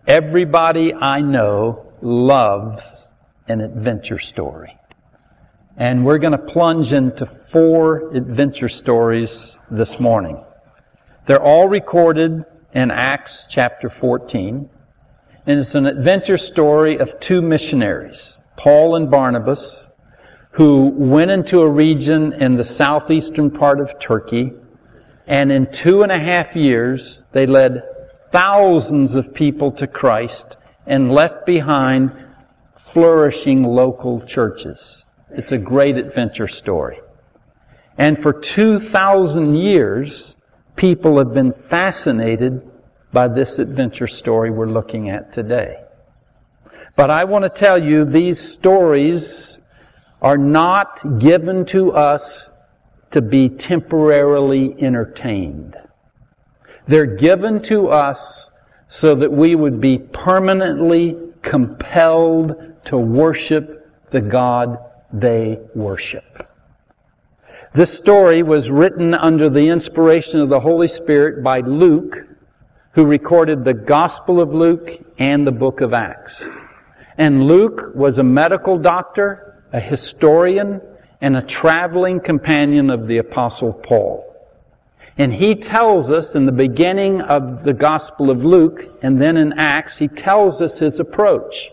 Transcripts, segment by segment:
Everybody I know loves an adventure story. And we're going to plunge into 4 adventure stories this morning. They're all recorded in Acts chapter 14. And it's an adventure story of 2 missionaries, Paul and Barnabas, who went into a region in the southeastern part of Turkey. And in 2.5 years, they led thousands of people to Christ and left behind flourishing local churches. It's a great adventure story. And for 2,000 years, people have been fascinated by this adventure story we're looking at today. But I want to tell you, these stories are not given to us to be temporarily entertained. They're given to us so that we would be permanently compelled to worship the God they worship. This story was written under the inspiration of the Holy Spirit by Luke, who recorded the Gospel of Luke and the book of Acts. And Luke was a medical doctor, a historian, and a traveling companion of the Apostle Paul. And he tells us in the beginning of the Gospel of Luke, and then in Acts, he tells us his approach.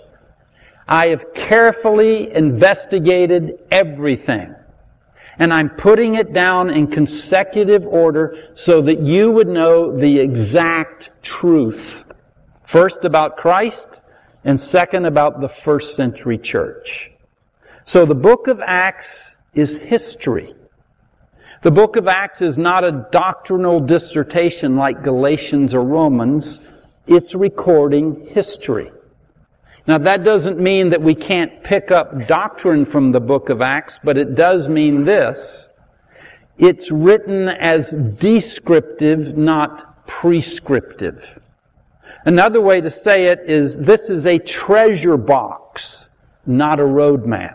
I have carefully investigated everything, and I'm putting it down in consecutive order so that you would know the exact truth. First about Christ, and second about the first century church. So the book of Acts is history. The book of Acts is not a doctrinal dissertation like Galatians or Romans. It's recording history. Now that doesn't mean that we can't pick up doctrine from the book of Acts, but it does mean this. It's written as descriptive, not prescriptive. Another way to say it is this is a treasure box, not a roadmap.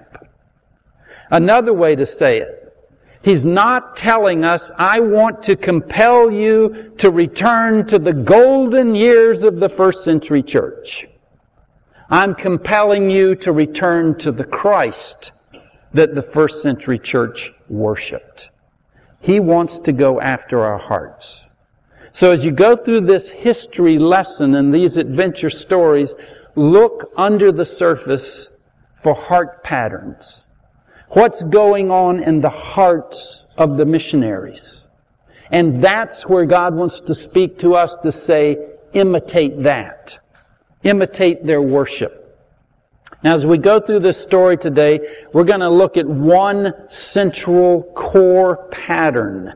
Another way to say it, he's not telling us, I want to compel you to return to the golden years of the first century church. I'm compelling you to return to the Christ that the first century church worshipped. He wants to go after our hearts. So as you go through this history lesson and these adventure stories, look under the surface for heart patterns. What's going on in the hearts of the missionaries? And that's where God wants to speak to us to say, imitate that. Imitate their worship. Now, as we go through this story today, we're going to look at one central core pattern.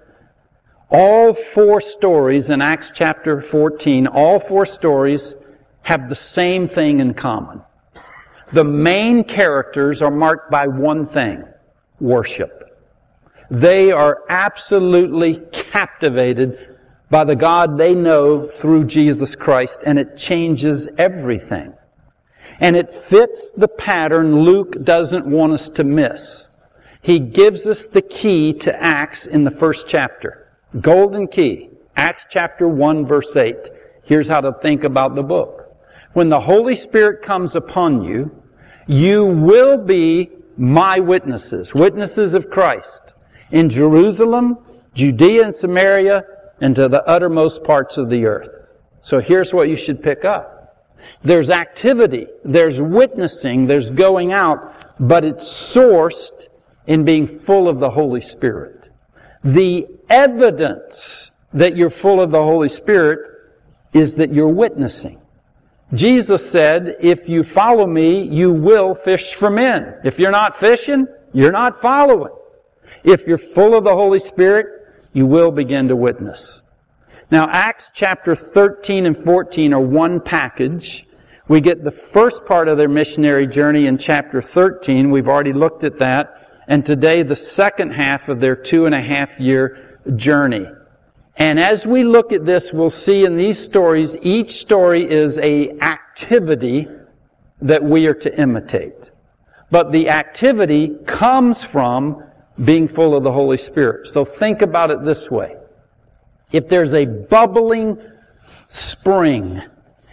All 4 stories in Acts chapter 14, all 4 stories have the same thing in common. The main characters are marked by one thing: worship. They are absolutely captivated by the God they know through Jesus Christ, and it changes everything. And it fits the pattern Luke doesn't want us to miss. He gives us the key to Acts in the first chapter. Golden key. Acts chapter 1 verse 8. Here's how to think about the book. When the Holy Spirit comes upon you, you will be my witnesses, witnesses of Christ, in Jerusalem, Judea and Samaria, and to the uttermost parts of the earth. So here's what you should pick up. There's activity, there's witnessing, there's going out, but it's sourced in being full of the Holy Spirit. The evidence that you're full of the Holy Spirit is that you're witnessing. Jesus said, if you follow me, you will fish for men. If you're not fishing, you're not following. If you're full of the Holy Spirit, you will begin to witness. Now, Acts chapter 13 and 14 are one package. We get the first part of their missionary journey in chapter 13. We've already looked at that. And today, the second half of their 2.5-year journey. And as we look at this, we'll see in these stories, each story is an activity that we are to imitate. But the activity comes from being full of the Holy Spirit. So think about it this way. If there's a bubbling spring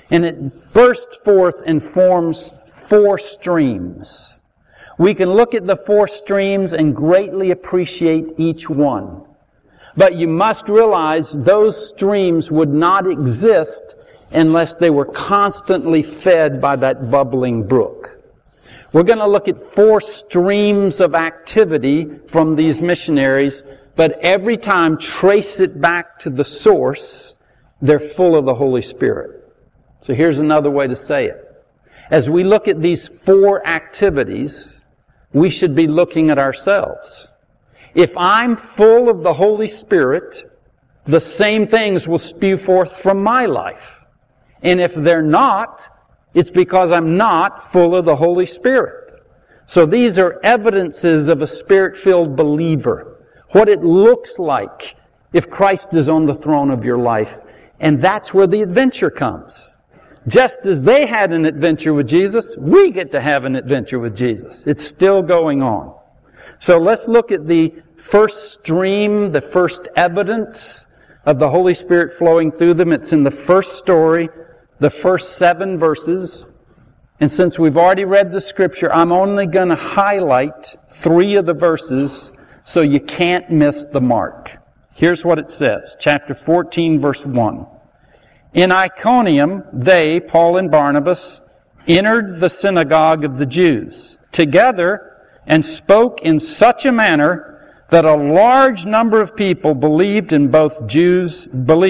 And it bursts forth and forms 4 streams. We can look at the 4 streams and greatly appreciate each one. But you must realize those streams would not exist unless they were constantly fed by that bubbling brook. We're going to look at 4 streams of activity from these missionaries, but every time trace it back to the source. They're full of the Holy Spirit. So here's another way to say it. As we look at these 4 activities, we should be looking at ourselves. If I'm full of the Holy Spirit, the same things will spew forth from my life. And if they're not, it's because I'm not full of the Holy Spirit. So these are evidences of a Spirit-filled believer. What it looks like if Christ is on the throne of your life. And that's where the adventure comes. Just as they had an adventure with Jesus, we get to have an adventure with Jesus. It's still going on. So let's look at the first stream, the first evidence of the Holy Spirit flowing through them. It's in the first story, the first 7 verses. And since we've already read the Scripture, I'm only going to highlight 3 of the verses so you can't miss the mark. Here's what it says, chapter 14, verse 1. In Iconium, they, Paul and Barnabas, entered the synagogue of the Jews together and spoke in such a manner that a large number of people believed both Jews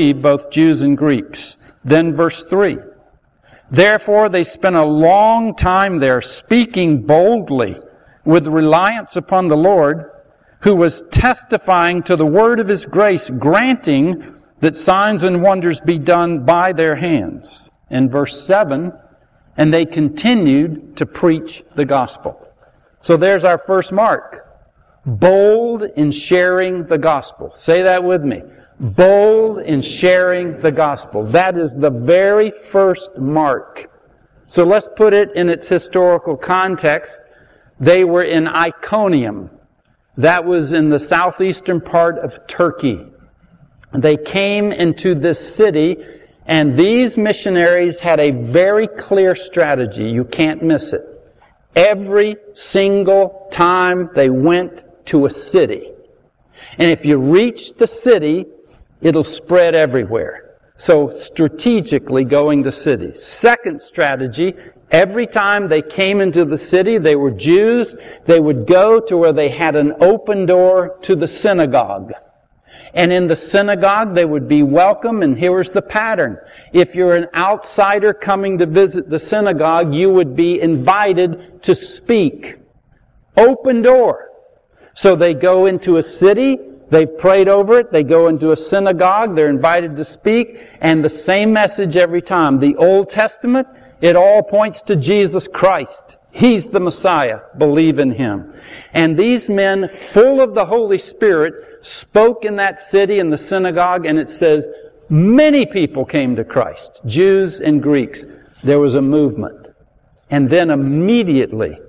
and Greeks. Then verse 3. Therefore they spent a long time there, speaking boldly with reliance upon the Lord, who was testifying to the word of His grace, granting that signs and wonders be done by their hands. In verse 7, and they continued to preach the gospel. So there's our first mark. Bold in sharing the gospel. Say that with me. Bold in sharing the gospel. That is the very first mark. So let's put it in its historical context. They were in Iconium. That was in the southeastern part of Turkey. They came into this city, and these missionaries had a very clear strategy. You can't miss it. Every single time they went to a city. And if you reach the city, it'll spread everywhere. So strategically going to cities. Second strategy, every time they came into the city, they were Jews, they would go to where they had an open door to the synagogue. And in the synagogue, they would be welcome, and here's the pattern. If you're an outsider coming to visit the synagogue, you would be invited to speak. Open door. So they go into a city, they've prayed over it, they go into a synagogue, they're invited to speak, and the same message every time. The Old Testament, it all points to Jesus Christ. He's the Messiah. Believe in Him. And these men, full of the Holy Spirit, spoke in that city, in the synagogue, and it says, many people came to Christ, Jews and Greeks. There was a movement. And then immediately,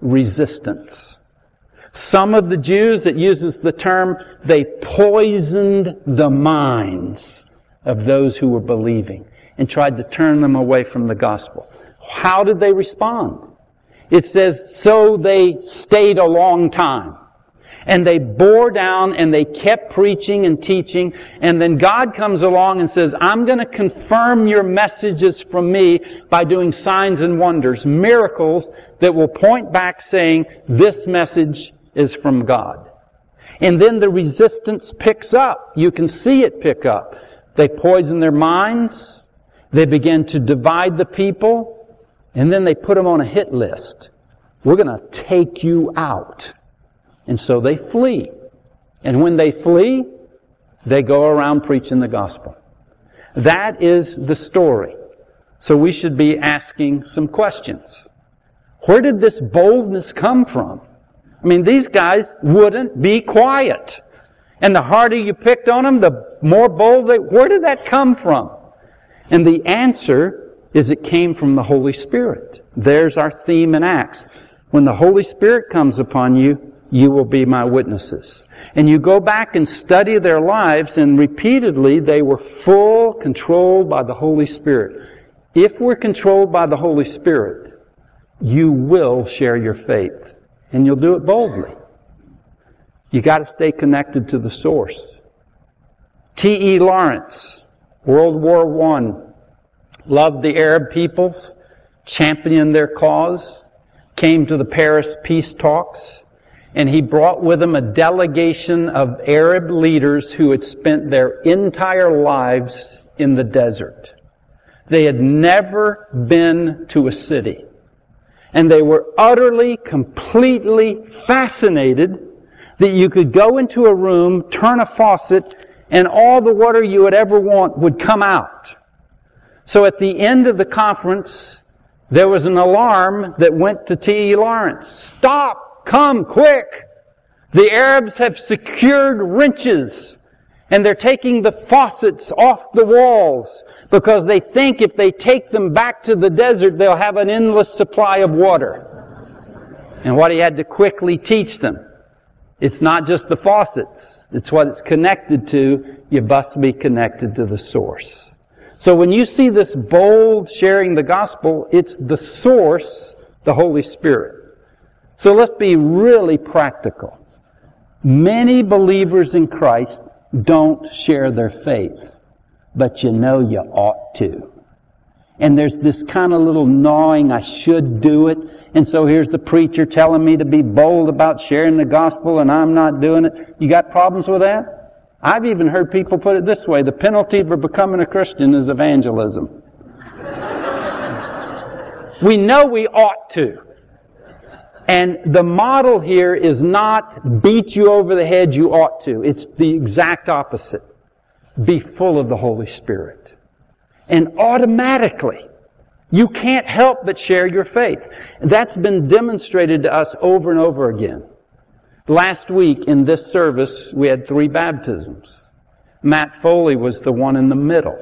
resistance. Some of the Jews, it uses the term, they poisoned the minds of those who were believing and tried to turn them away from the gospel. How did they respond? It says, so they stayed a long time. And they bore down and they kept preaching and teaching. And then God comes along and says, I'm going to confirm your messages from me by doing signs and wonders, miracles that will point back saying, this message is from God. And then the resistance picks up. You can see it pick up. They poison their minds. They begin to divide the people. And then they put them on a hit list. We're going to take you out. And so they flee. And when they flee, they go around preaching the gospel. That is the story. So we should be asking some questions. Where did this boldness come from? I mean, these guys wouldn't be quiet. And the harder you picked on them, the more bold they... Where did that come from? And the answer is it came from the Holy Spirit. There's our theme in Acts. When the Holy Spirit comes upon you, you will be my witnesses. And you go back and study their lives, and repeatedly they were full, controlled by the Holy Spirit. If we're controlled by the Holy Spirit, you will share your faith. And you'll do it boldly. You got to stay connected to the source. T.E. Lawrence, World War I, loved the Arab peoples, championed their cause, came to the Paris peace talks, and he brought with him a delegation of Arab leaders who had spent their entire lives in the desert. They had never been to a city. And they were utterly, completely fascinated that you could go into a room, turn a faucet, and all the water you would ever want would come out. So at the end of the conference, there was an alarm that went to T.E. Lawrence. Stop! Come quick! The Arabs have secured wrenches, and they're taking the faucets off the walls because they think if they take them back to the desert, they'll have an endless supply of water. And what he had to quickly teach them, it's not just the faucets. It's what it's connected to. You must be connected to the source. So when you see this bold sharing the gospel, it's the source, the Holy Spirit. So let's be really practical. Many believers in Christ don't share their faith, but you know you ought to. And there's this kind of little gnawing, I should do it. And so here's the preacher telling me to be bold about sharing the gospel and I'm not doing it. You got problems with that? I've even heard people put it this way, the penalty for becoming a Christian is evangelism. We know we ought to. And the model here is not beat you over the head, you ought to. It's the exact opposite. Be full of the Holy Spirit. And automatically, you can't help but share your faith. That's been demonstrated to us over and over again. Last week in this service, we had 3 baptisms. Matt Foley was the one in the middle.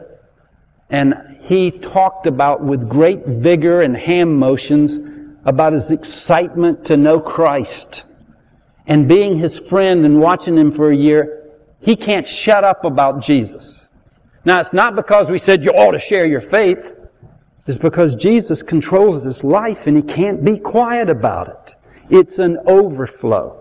And he talked about with great vigor and hand motions about his excitement to know Christ. And being his friend and watching him for a year, he can't shut up about Jesus. Now, it's not because we said you ought to share your faith. It's because Jesus controls his life and he can't be quiet about it. It's an overflow.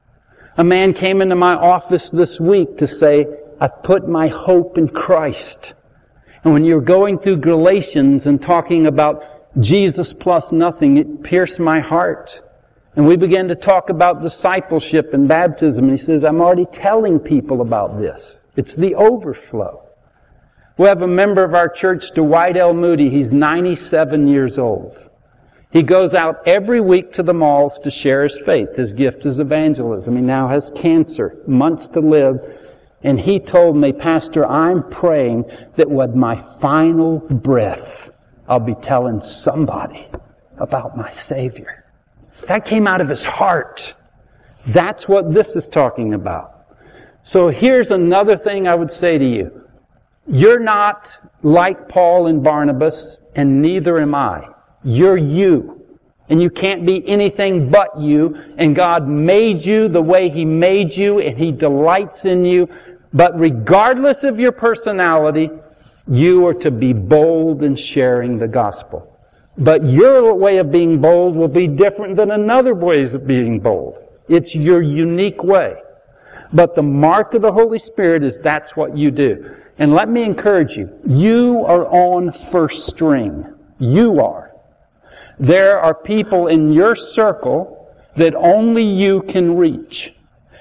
A man came into my office this week to say, I've put my hope in Christ. And when you're going through Galatians and talking about Jesus plus nothing, it pierced my heart. And we began to talk about discipleship and baptism. And he says, I'm already telling people about this. It's the overflow. We have a member of our church, Dwight L. Moody. He's 97 years old. He goes out every week to the malls to share his faith. His gift is evangelism. He now has cancer, months to live. And he told me, Pastor, I'm praying that with my final breath, I'll be telling somebody about my Savior. That came out of his heart. That's what this is talking about. So here's another thing I would say to you. You're not like Paul and Barnabas, and neither am I. You're you. And you can't be anything but you. And God made you the way He made you, and He delights in you. But regardless of your personality, you are to be bold in sharing the gospel. But your way of being bold will be different than another ways of being bold. It's your unique way. But the mark of the Holy Spirit is that's what you do. And let me encourage you. You are on first string. You are. There are people in your circle that only you can reach.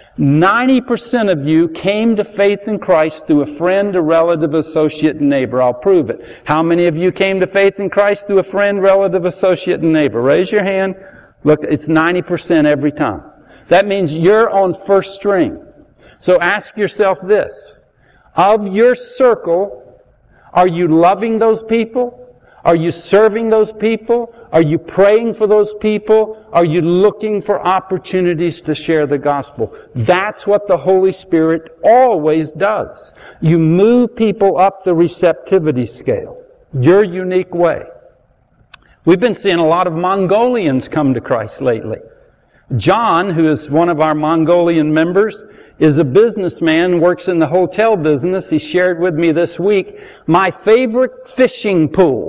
90% of you came to faith in Christ through a friend, a relative, associate, and neighbor. I'll prove it. How many of you came to faith in Christ through a friend, relative, associate, and neighbor? Raise your hand. Look, it's 90% every time. That means you're on first string. So ask yourself this. Of your circle, are you loving those people? Are you serving those people? Are you praying for those people? Are you looking for opportunities to share the gospel? That's what the Holy Spirit always does. You move people up the receptivity scale. Your unique way. We've been seeing a lot of Mongolians come to Christ lately. John, who is one of our Mongolian members, is a businessman, works in the hotel business. He shared with me this week, my favorite fishing pool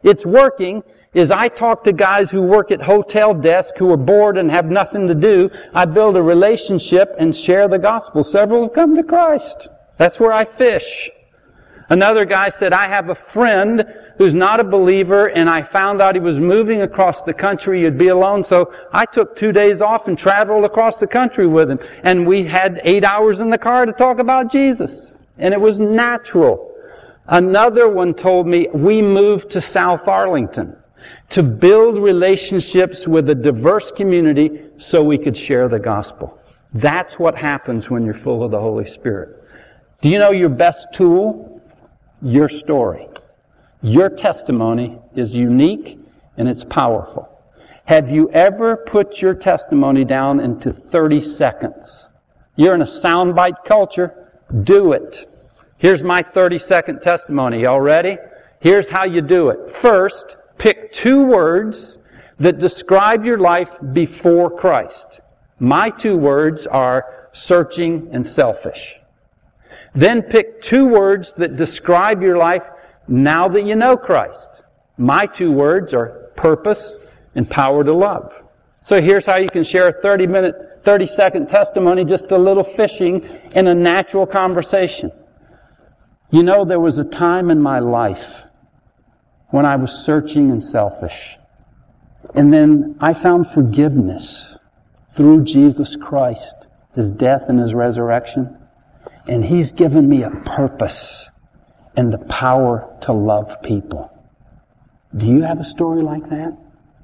It's working is I talk to guys who work at hotel desks who are bored and have nothing to do. I build a relationship and share the gospel. Several have come to Christ. That's where I fish. Another guy said, I have a friend who's not a believer, and I found out he was moving across the country. He'd be alone, so I took 2 days off and traveled across the country with him. And we had 8 hours in the car to talk about Jesus. And it was natural. Another one told me, we moved to South Arlington to build relationships with a diverse community so we could share the gospel. That's what happens when you're full of the Holy Spirit. Do you know your best tool? Your story. Your testimony is unique and it's powerful. Have you ever put your testimony down into 30 seconds? You're in a soundbite culture. Do it. Here's my 30-second testimony. Y'all ready? Here's how you do it. First, pick 2 words that describe your life before Christ. My 2 words are searching and selfish. Then pick 2 words that describe your life now that you know Christ. My 2 words are purpose and power to love. So here's how you can share a 30-second testimony, just a little fishing in a natural conversation. You know, there was a time in my life when I was searching and selfish. And then I found forgiveness through Jesus Christ, His death and His resurrection. And He's given me a purpose and the power to love people. Do you have a story like that?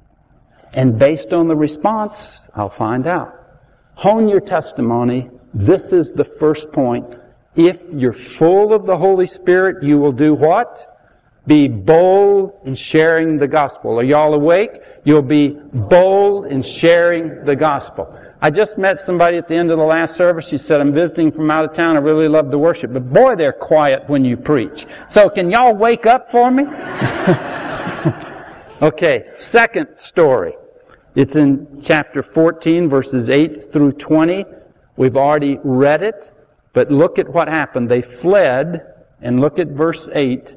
And based on the response, I'll find out. Hone your testimony. This is the first point. If you're full of the Holy Spirit, you will do what? Be bold in sharing the gospel. Are y'all awake? You'll be bold in sharing the gospel. I just met somebody at the end of the last service. She said, I'm visiting from out of town. I really love the worship. But boy, they're quiet when you preach. So can y'all wake up for me? Okay, second story. It's in chapter 14, verses 8 through 20. We've already read it. But look at what happened. They fled, and look at verse 8.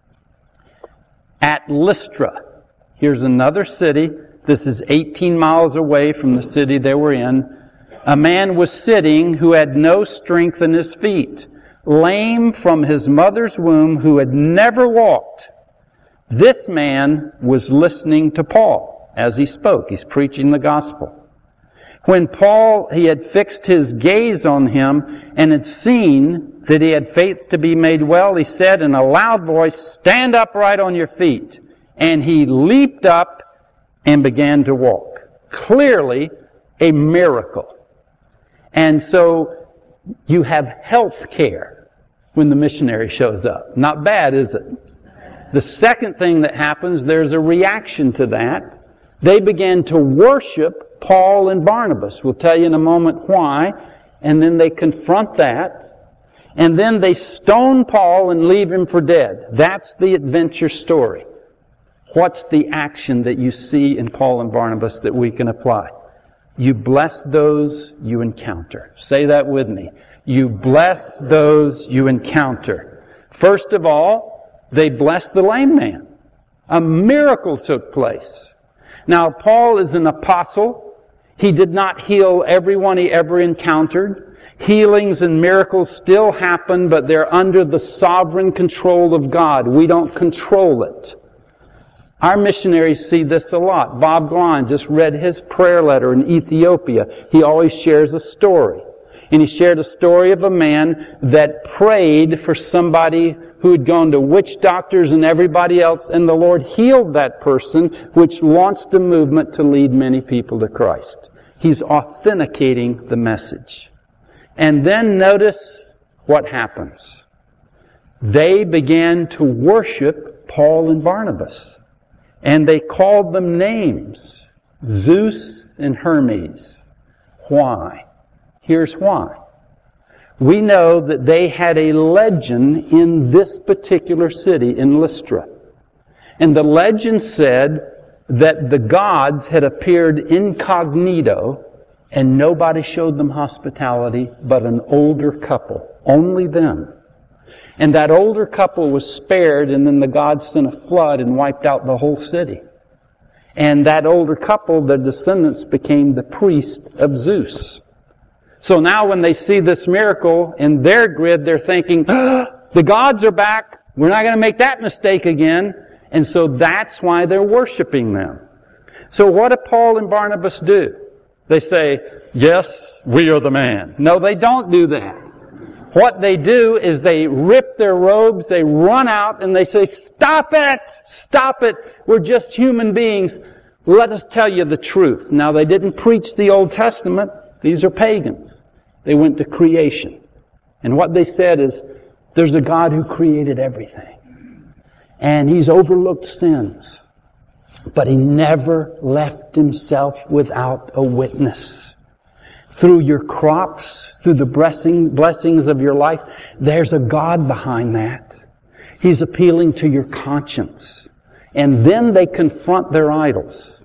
At Lystra. Here's another city. This is 18 miles away from the city they were in. A man was sitting who had no strength in his feet, lame from his mother's womb, who had never walked. This man was listening to Paul as he spoke. He's preaching the gospel. When he had fixed his gaze on him and had seen that he had faith to be made well, he said in a loud voice, stand upright on your feet. And he leaped up and began to walk. Clearly, a miracle. And so, you have health care when the missionary shows up. Not bad, is it? The second thing that happens, there's a reaction to that. They began to worship Paul and Barnabas. We'll tell you in a moment why. And then they confront that. And then they stone Paul and leave him for dead. That's the adventure story. What's the action that you see in Paul and Barnabas that we can apply? You bless those you encounter. Say that with me. You bless those you encounter. First of all, they blessed the lame man. A miracle took place. Now, Paul is an apostle. He did not heal everyone he ever encountered. Healings and miracles still happen, but they're under the sovereign control of God. We don't control it. Our missionaries see this a lot. Bob Glahn just read his prayer letter in Ethiopia. He always shares a story. And he shared a story of a man that prayed for somebody who had gone to witch doctors and everybody else, and the Lord healed that person, which launched a movement to lead many people to Christ. He's authenticating the message. And then notice what happens. They began to worship Paul and Barnabas. And they called them names. Zeus and Hermes. Why? Here's why. We know that they had a legend in this particular city, in Lystra. And the legend said that the gods had appeared incognito and nobody showed them hospitality but an older couple. Only them. And that older couple was spared, and then the God sent a flood and wiped out the whole city. And that older couple, their descendants, became the priest of Zeus. So now when they see this miracle in their grid, they're thinking, the gods are back. We're not going to make that mistake again. And so that's why they're worshiping them. So what do Paul and Barnabas do? They say, yes, we are the man. No, they don't do that. What they do is they rip their robes, they run out, and they say, stop it! Stop it! We're just human beings. Let us tell you the truth. Now, they didn't preach the Old Testament. These are pagans. They went to creation. And what they said is, there's a God who created everything. And He's overlooked sins. But He never left Himself without a witness. Through your crops, through the blessings of your life, there's a God behind that. He's appealing to your conscience. And then they confront their idols.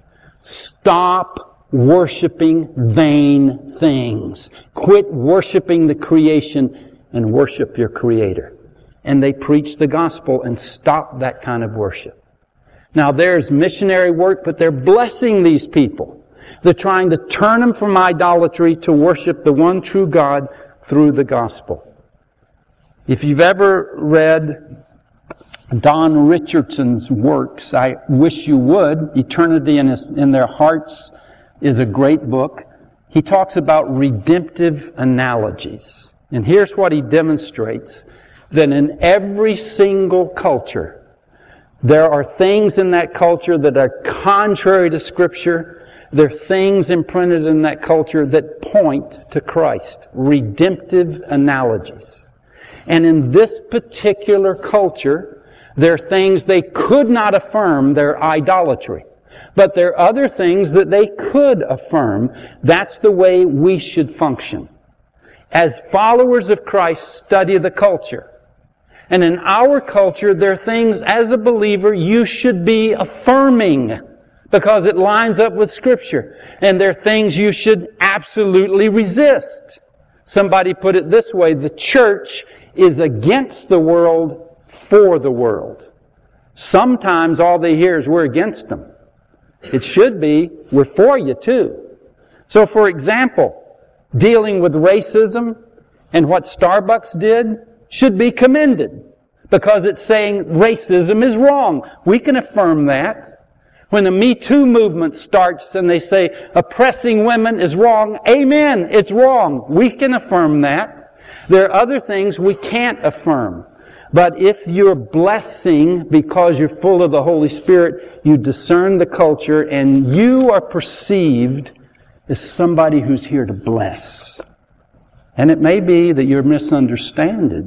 Stop worshiping vain things. Quit worshiping the creation and worship your Creator. And they preach the gospel and stop that kind of worship. Now there's missionary work, but they're blessing these people. They're trying to turn them from idolatry to worship the one true God through the gospel. If you've ever read Don Richardson's works, I wish you would. Eternity in Their Hearts is a great book. He talks about redemptive analogies. And here's what he demonstrates, that in every single culture, there are things in that culture that are contrary to Scripture. There are things imprinted in that culture that point to Christ. Redemptive analogies. And in this particular culture, there are things they could not affirm, their idolatry. But there are other things that they could affirm. That's the way we should function. As followers of Christ, study the culture. And in our culture, there are things, as a believer, you should be affirming because it lines up with Scripture. And there are things you should absolutely resist. Somebody put it this way, the church is against the world for the world. Sometimes all they hear is we're against them. It should be we're for you too. So for example, dealing with racism and what Starbucks did should be commended because it's saying racism is wrong. We can affirm that. When the Me Too movement starts and they say oppressing women is wrong, amen, it's wrong. We can affirm that. There are other things we can't affirm. But if you're blessing because you're full of the Holy Spirit, you discern the culture and you are perceived as somebody who's here to bless. And it may be that you're misunderstood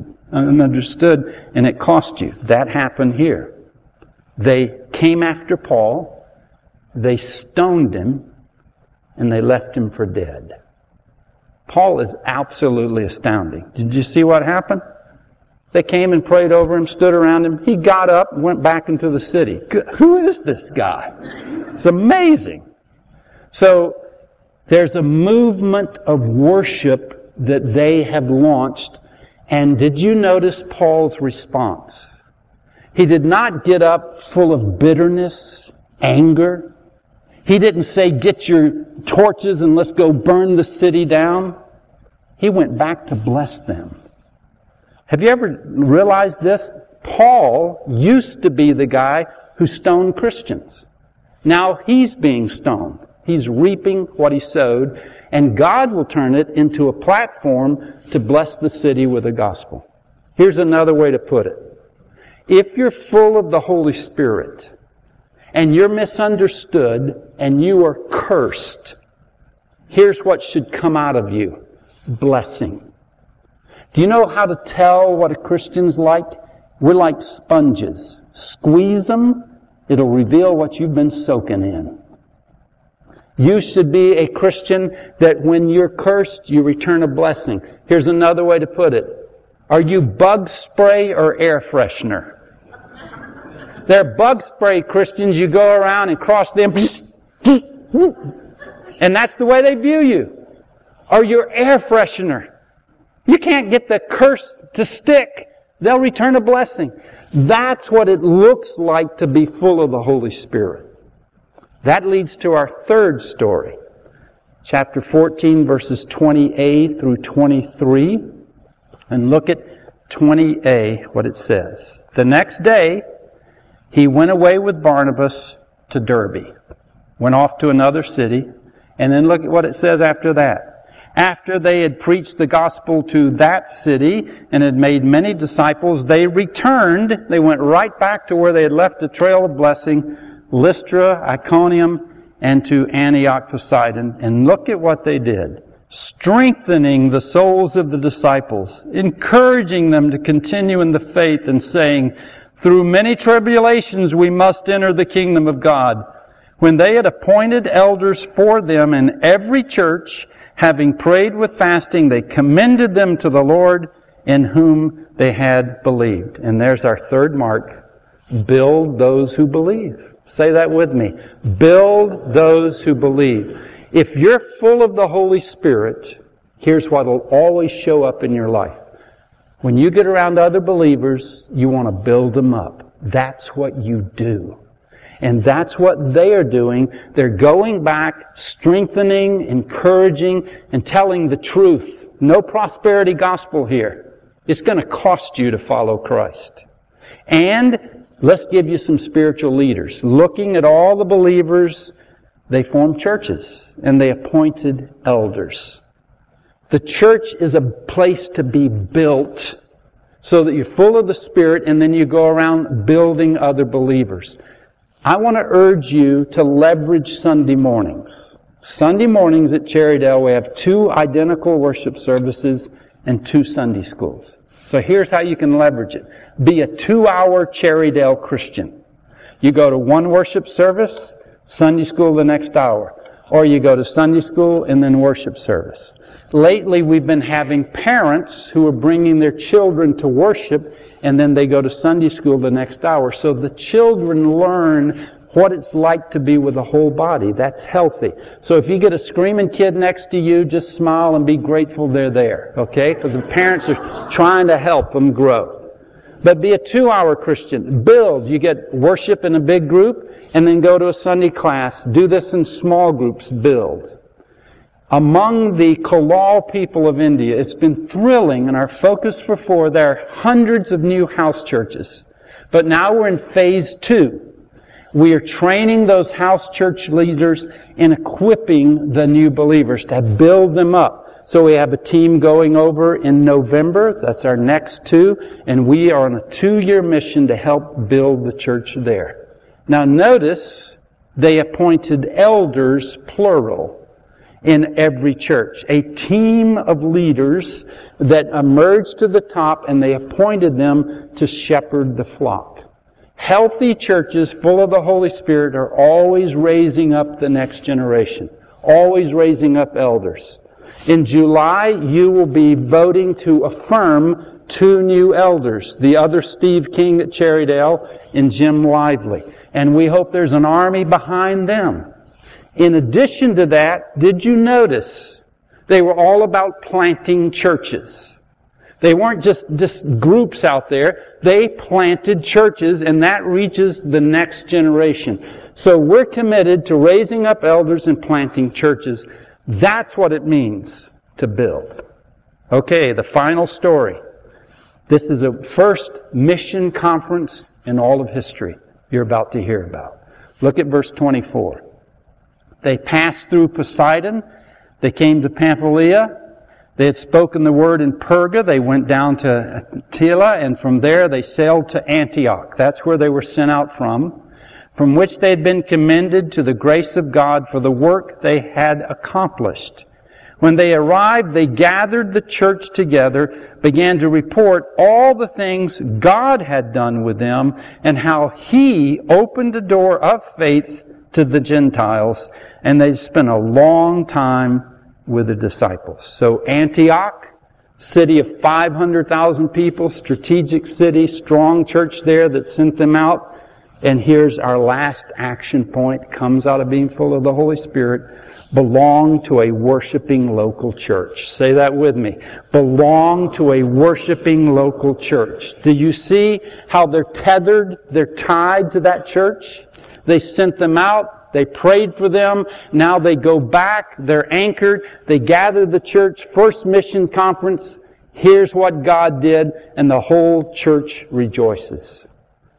and it cost you. That happened here. They came after Paul, they stoned him, and they left him for dead. Paul is absolutely astounding. Did you see what happened? They came and prayed over him, stood around him. He got up and went back into the city. Who is this guy? It's amazing. So there's a movement of worship that they have launched. And did you notice Paul's response? He did not get up full of bitterness, anger. He didn't say, get your torches and let's go burn the city down. He went back to bless them. Have you ever realized this? Paul used to be the guy who stoned Christians. Now he's being stoned. He's reaping what he sowed, and God will turn it into a platform to bless the city with the gospel. Here's another way to put it. If you're full of the Holy Spirit, and you're misunderstood, and you are cursed, here's what should come out of you. Blessing. Do you know how to tell what a Christian's like? We're like sponges. Squeeze them, it'll reveal what you've been soaking in. You should be a Christian that when you're cursed, you return a blessing. Here's another way to put it. Are you bug spray or air freshener? They're bug spray Christians. You go around and cross them, and that's the way they view you. Or you're air freshener. You can't get the curse to stick. They'll return a blessing. That's what it looks like to be full of the Holy Spirit. That leads to our third story. Chapter 14, verses 20a through 23. And look at 20a, what it says. The next day, he went away with Barnabas to Derbe. Went off to another city. And then look at what it says after that. After they had preached the gospel to that city and had made many disciples, they returned. They went right back to where they had left a trail of blessing, Lystra, Iconium, and to Antioch Pisidian. And look at what they did. Strengthening the souls of the disciples, encouraging them to continue in the faith, and saying, through many tribulations we must enter the kingdom of God. When they had appointed elders for them in every church, having prayed with fasting, they commended them to the Lord in whom they had believed. And there's our third mark. Build those who believe. Say that with me. Build those who believe. If you're full of the Holy Spirit, here's what will always show up in your life. When you get around other believers, you want to build them up. That's what you do. And that's what they are doing. They're going back, strengthening, encouraging, and telling the truth. No prosperity gospel here. It's going to cost you to follow Christ. And let's give you some spiritual leaders. Looking at all the believers, they formed churches and they appointed elders. The church is a place to be built so that you're full of the Spirit and then you go around building other believers. I want to urge you to leverage Sunday mornings. Sunday mornings at Cherrydale, we have 2 identical worship services and 2 Sunday schools. So here's how you can leverage it. Be a 2-hour Cherrydale Christian. You go to 1 worship service, Sunday school the next hour. Or you go to Sunday school and then worship service. Lately, we've been having parents who are bringing their children to worship, and then they go to Sunday school the next hour. So the children learn what it's like to be with the whole body. That's healthy. So if you get a screaming kid next to you, just smile and be grateful they're there. Okay? Because the parents are trying to help them grow. But be a 2-hour Christian. Build. You get worship in a big group and then go to a Sunday class. Do this in small groups. Build. Among the Kalal people of India, it's been thrilling, and our focus for 4, there are hundreds of new house churches. But now we're in phase 2. We are training those house church leaders and equipping the new believers to build them up. So we have a team going over in November. That's our next 2. And we are on a 2-year mission to help build the church there. Now notice they appointed elders, plural, in every church. A team of leaders that emerged to the top, and they appointed them to shepherd the flock. Healthy churches full of the Holy Spirit are always raising up the next generation. Always raising up elders. In July, you will be voting to affirm 2 new elders. The other Steve King at Cherrydale and Jim Lively. And we hope there's an army behind them. In addition to that, did you notice they were all about planting churches? They weren't just groups out there. They planted churches, and that reaches the next generation. So we're committed to raising up elders and planting churches. That's what it means to build. Okay, the final story. This is the first mission conference in all of history you're about to hear about. Look at verse 24. They passed through Poseidon. They came to Pamphylia. They had spoken the word in Perga. They went down to Attila, and from there they sailed to Antioch. That's where they were sent out from which they had been commended to the grace of God for the work they had accomplished. When they arrived, they gathered the church together, began to report all the things God had done with them, and how He opened the door of faith to the Gentiles, and they spent a long time with the disciples. So Antioch, city of 500,000 people, strategic city, strong church there that sent them out. And here's our last action point, comes out of being full of the Holy Spirit. Belong to a worshiping local church. Say that with me. Belong to a worshiping local church. Do you see how they're tethered? They're tied to that church. They sent them out. They prayed for them. Now they go back. They're anchored. They gather the church. First mission conference. Here's what God did. And the whole church rejoices.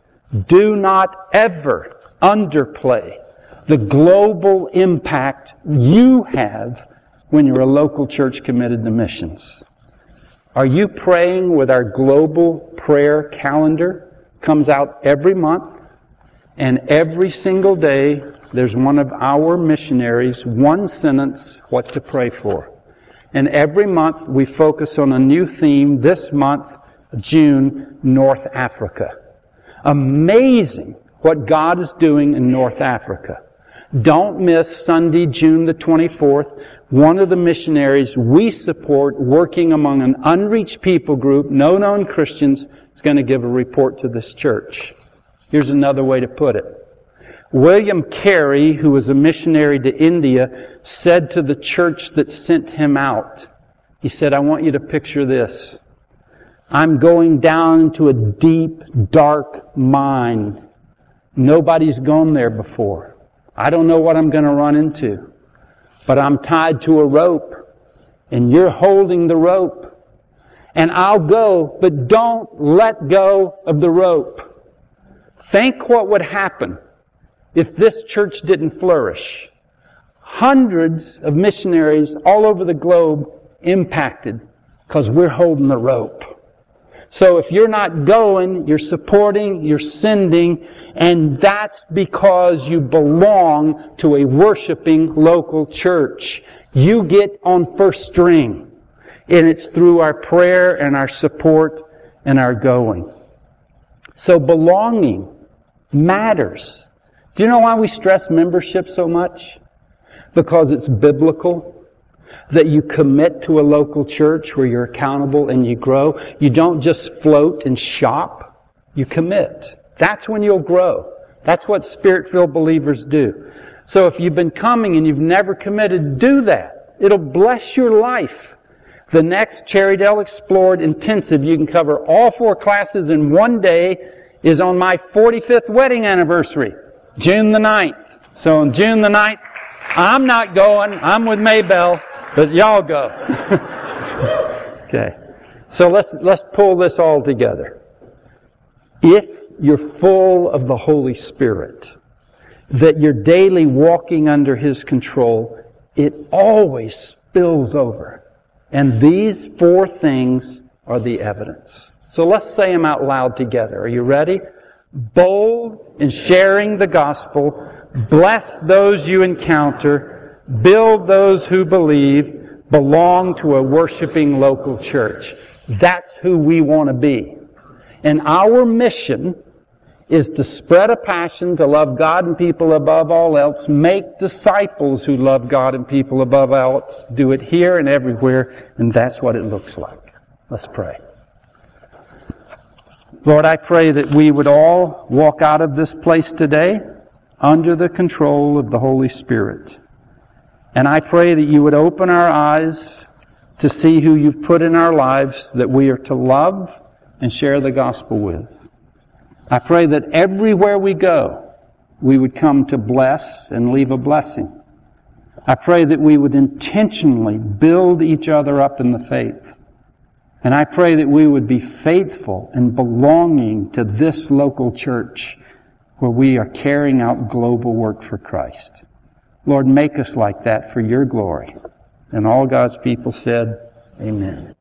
Do not ever underplay the global impact you have when you're a local church committed to missions. Are you praying with our global prayer calendar? Comes out every month, and every single day there's one of our missionaries, one sentence, what to pray for. And every month we focus on a new theme. This month, June, North Africa. Amazing what God is doing in North Africa. Don't miss Sunday, June the 24th. One of the missionaries we support working among an unreached people group, no known Christians, is going to give a report to this church. Here's another way to put it. William Carey, who was a missionary to India, said to the church that sent him out, he said, I want you to picture this. I'm going down into a deep, dark mine. Nobody's gone there before. I don't know what I'm going to run into. But I'm tied to a rope. And you're holding the rope. And I'll go, but don't let go of the rope. Think what would happen if this church didn't flourish. Hundreds of missionaries all over the globe impacted because we're holding the rope. So if you're not going, you're supporting, you're sending, and that's because you belong to a worshiping local church. You get on first string. And it's through our prayer and our support and our going. So belonging matters. Do you know why we stress membership so much? Because it's biblical. That you commit to a local church where you're accountable and you grow. You don't just float and shop. You commit. That's when you'll grow. That's what Spirit-filled believers do. So if you've been coming and you've never committed, do that. It'll bless your life. The next Cherrydale Explored Intensive, you can cover all 4 classes in one day, is on my 45th wedding anniversary, June the 9th. So on June the 9th, I'm not going. I'm with Maybell. But y'all go. Okay. So let's pull this all together. If you're full of the Holy Spirit, that you're daily walking under His control, it always spills over. And these 4 things are the evidence. So let's say them out loud together. Are you ready? Bold in sharing the gospel. Bless those you encounter. Build those who believe, belong to a worshiping local church. That's who we want to be. And our mission is to spread a passion to love God and people above all else, make disciples who love God and people above all else, do it here and everywhere, and that's what it looks like. Let's pray. Lord, I pray that we would all walk out of this place today under the control of the Holy Spirit. And I pray that you would open our eyes to see who you've put in our lives that we are to love and share the gospel with. I pray that everywhere we go, we would come to bless and leave a blessing. I pray that we would intentionally build each other up in the faith. And I pray that we would be faithful and belonging to this local church where we are carrying out global work for Christ. Lord, make us like that for your glory. And all God's people said, Amen.